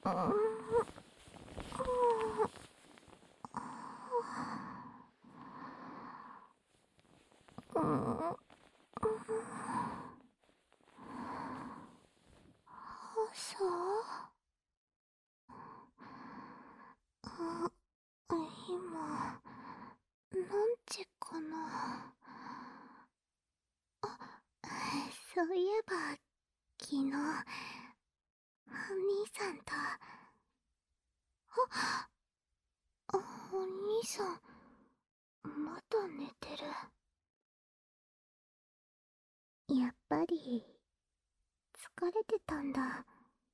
今、何時かな。そういえば、昨日、お兄さんと、お兄さん、まだ寝てる。やっぱり、疲れてたんだ。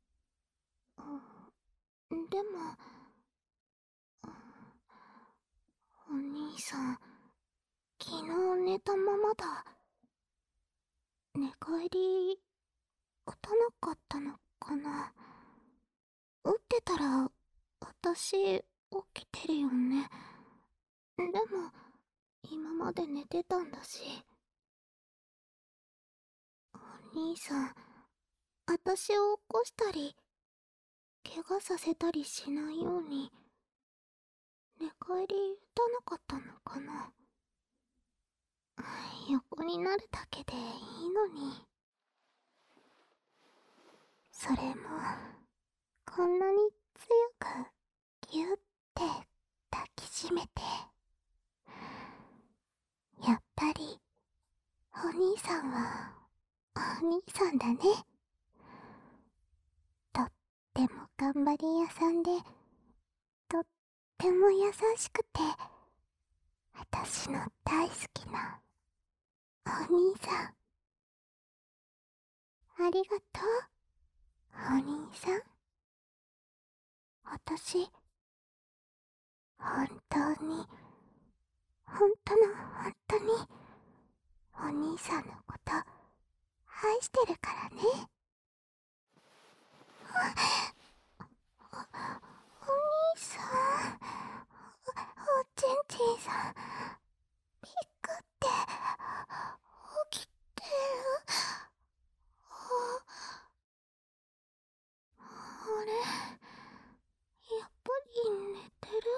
でも、お兄さん、昨日寝たままだ。寝返り、打たなかったのかな。打ってたら、私、起きてるよね。でも、今まで寝てたんだし。お兄さん、私を起こしたり、怪我させたりしないように、寝返り打たなかったのかな。横になるだけでいいのに。それも、こんなに強く、ぎゅって抱きしめて。やっぱり、お兄さんは、お兄さんだね。とっても頑張り屋さんで、とっても優しくて、私の大好きな、お兄さん。ありがとう、お兄さん。私、本当に、本当の本当に、お兄さんのこと、愛してるからね。お兄さん、おちんちんさん、ピクって起きてる。あれ、やっぱり寝てる。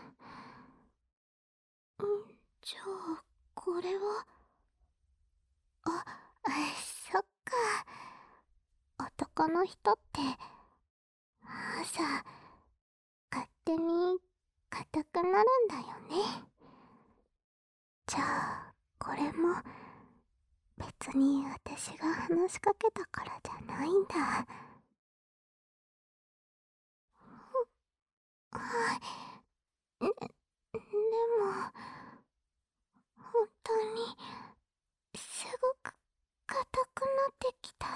じゃあ、これは。あ、そっか。男の人って、朝、勝手に硬くなるんだよね。じゃあ、これも、別に私が話しかけたからじゃないんだ。でも、本当に、すごく硬くなってきた。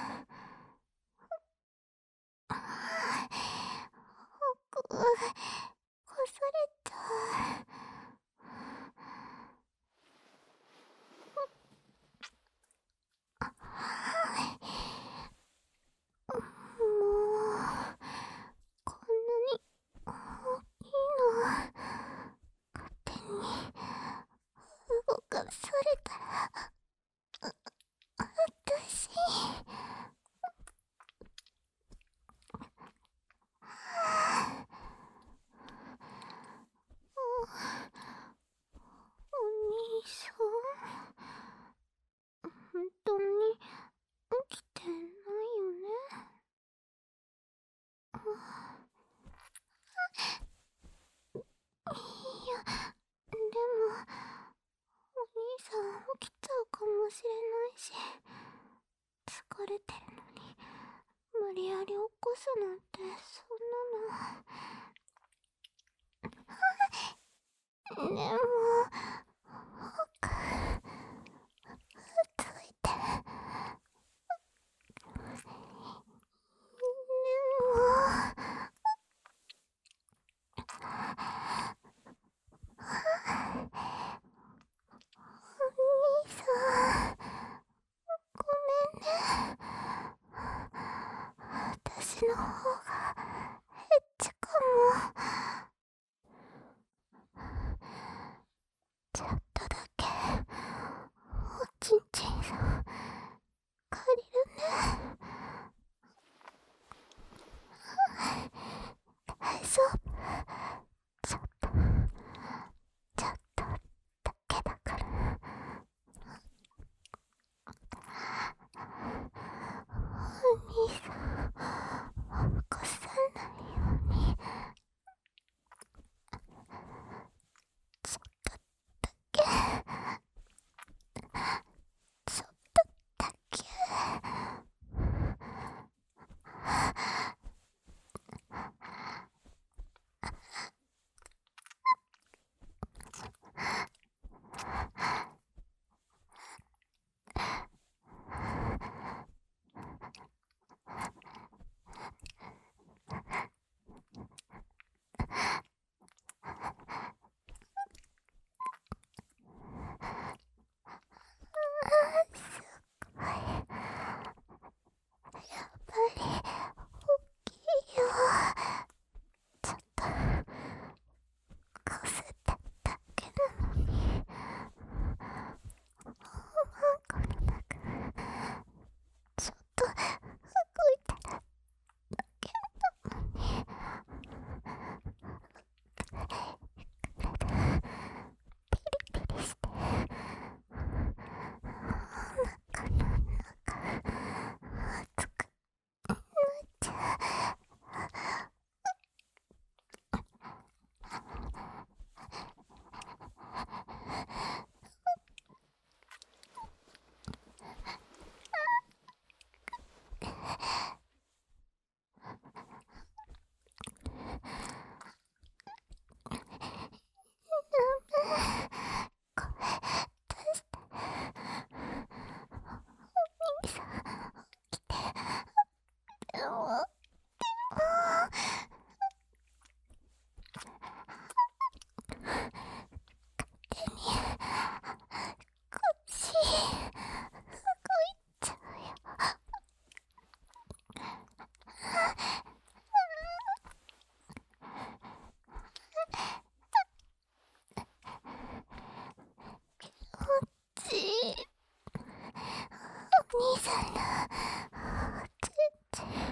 僕、こすれた。もう、こんなに大きいの、勝手に動かされたら、私、お兄さん、本当に起きてないよね。いや、でも、お兄さん起きちゃうかもしれないし、疲れてるのに、無理やり起こすなんて、そんなの。でも、僕、ついて。お兄さん、ごめんね。私の方がエッチかも。ちょっとだけ、おちんちんさん、借りるね。 さ、起きて。でも、手に、腰、動いちゃうよ。気持ちいい。お兄さんの、ちっちゃい。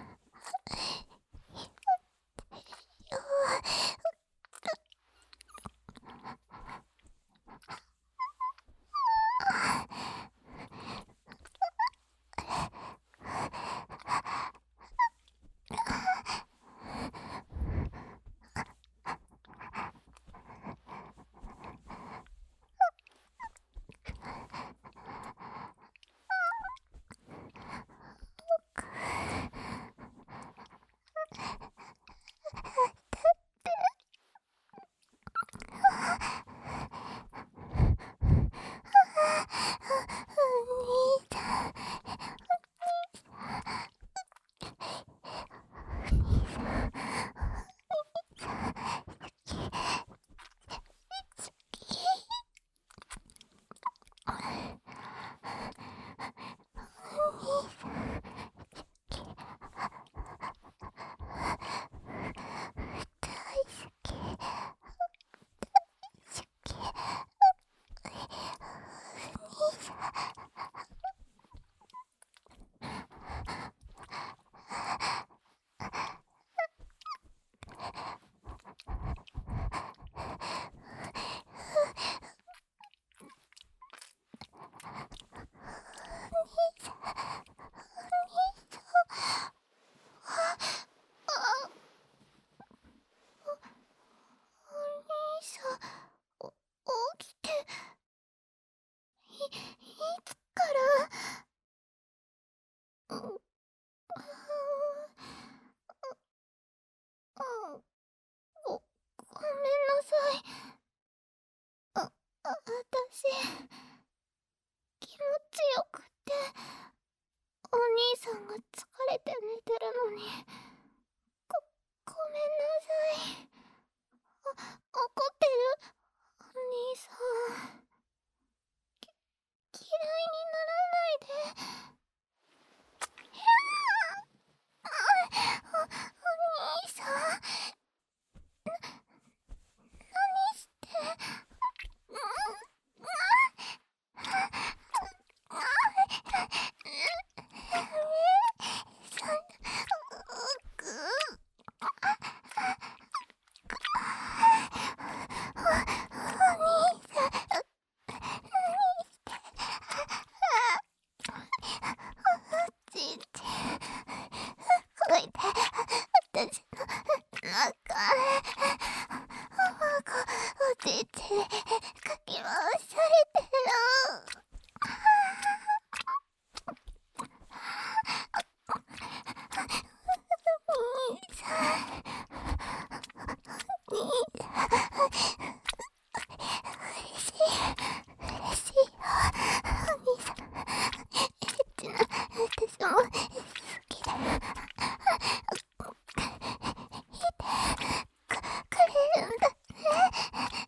起きて、いつから、ごめんなさい。私、気持ちよくって、お兄さんが疲れて寝てるのに、ごめんなさい。怒ってる？お兄さん。嫌いにならないで。お兄さん。何して。私の中おじいちかき回されてる。兄さん、兄さん、嬉しいよ。お兄さん、エッチな私も好きだよ。くれるんだね。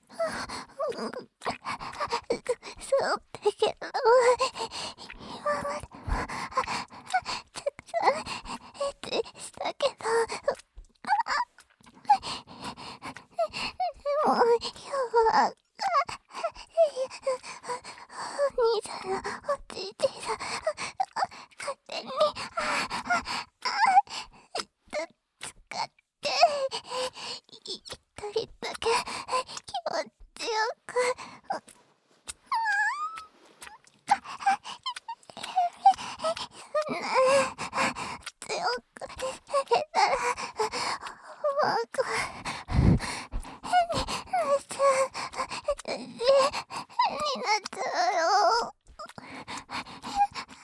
そうだけど、今までもたくさんエッチしたけど、でも今日はお兄さんのおじいちさん勝手に使って一人だけ気持ちよく強くされたら僕変になっちゃうよ。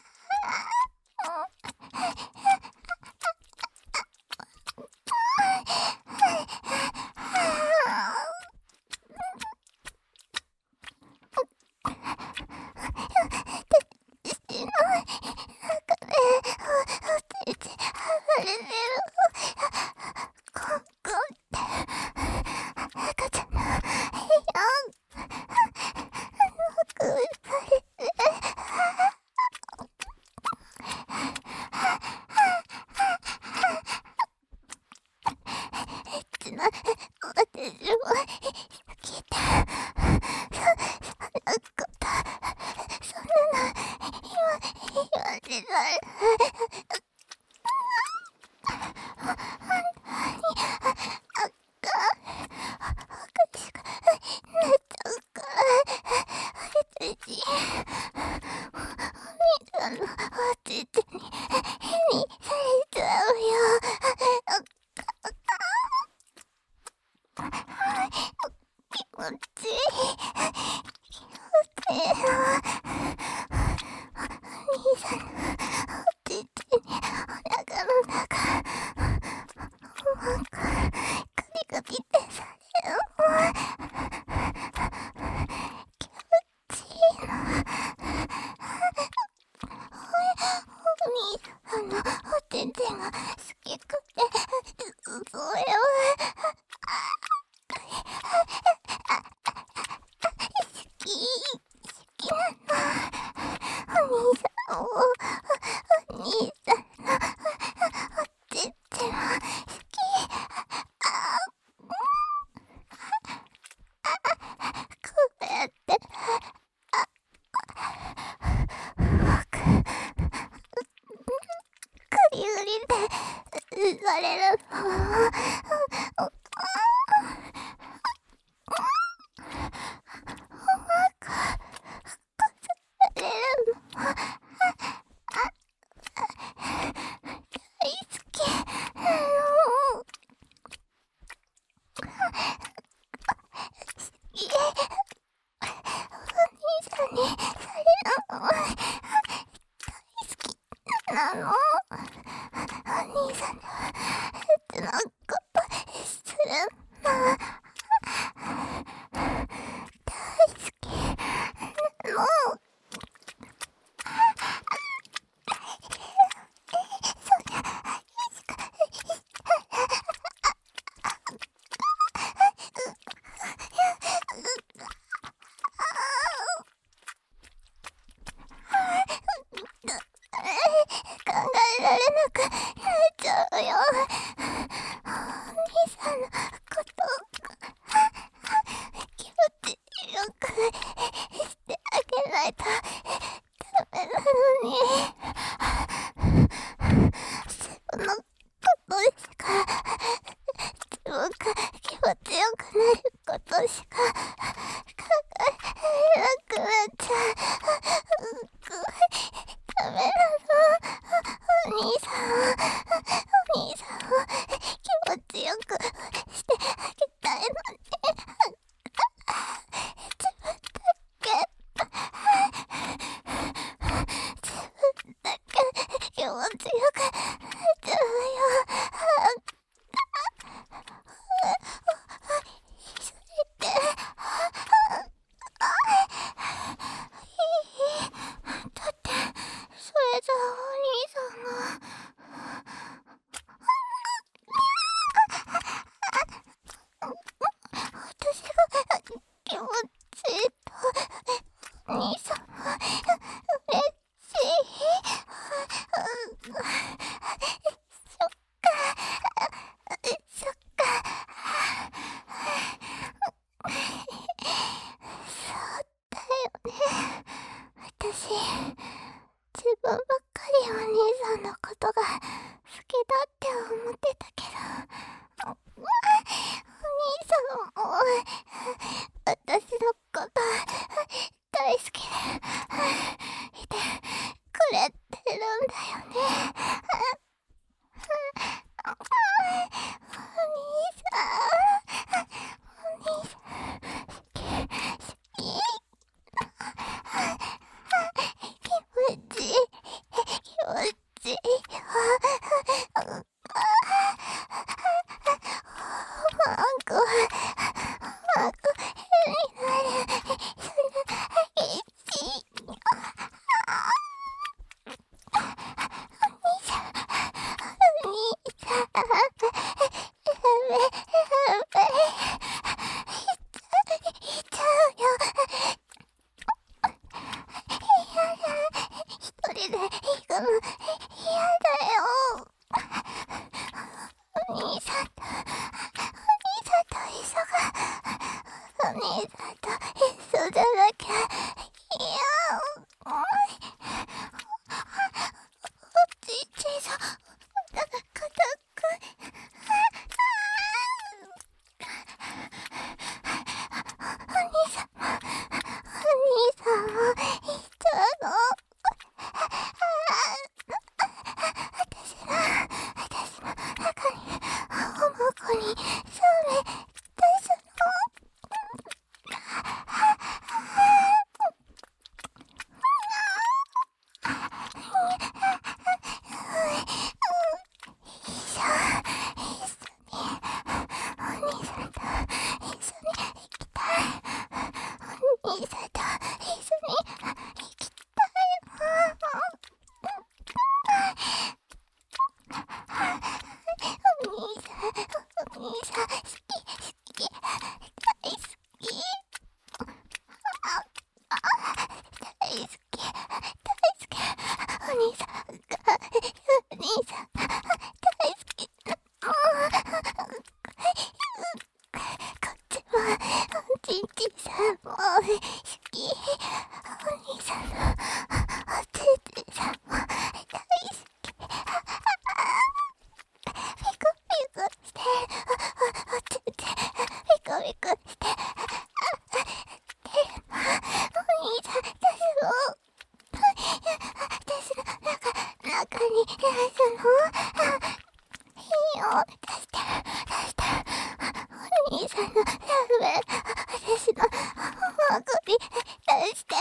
いいよ、出して、出して。お兄さんのラブ、私のお首、出して。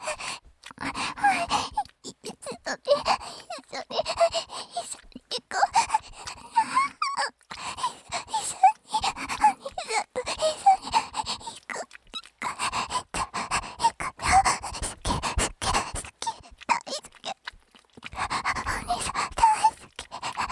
一緒に、一緒に行こう。一緒に、お兄さんと一緒に行く。好き、好き、好き、大好き。お兄さん大好き。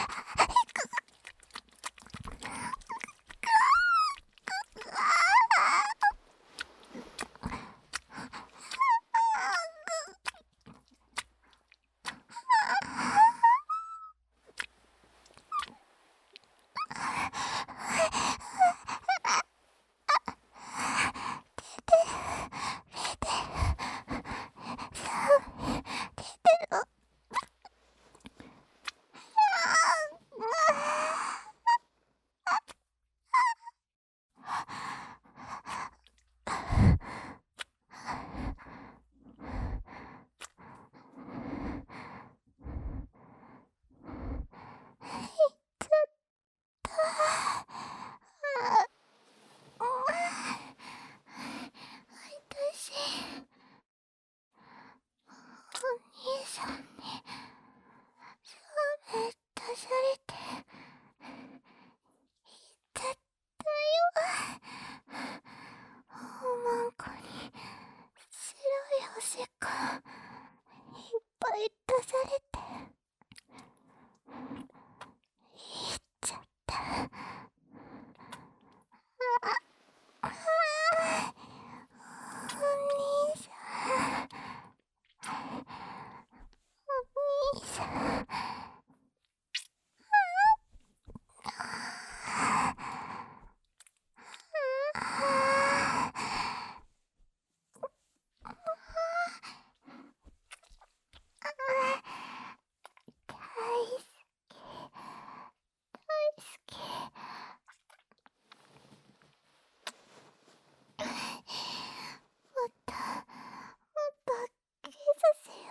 私、お兄さんにべったされていっちゃったよ。おまんこに白いおしっこいっぱい出されていっちゃった。お兄さん、お兄さん。大好き、大好き。もっと、もっとキスしよ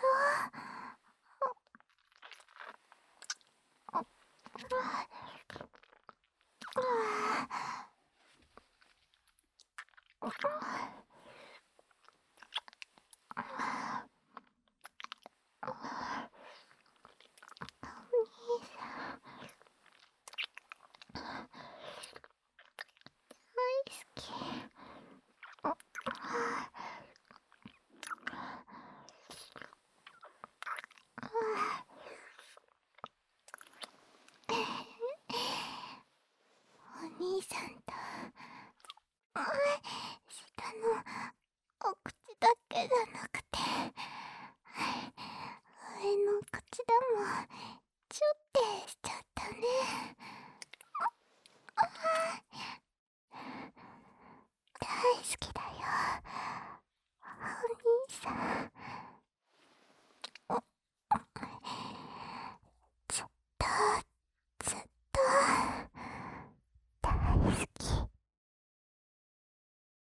大好き。お兄さんと下のお口だけじゃなくて上の口でもチュッてしちゃったね。大好きだ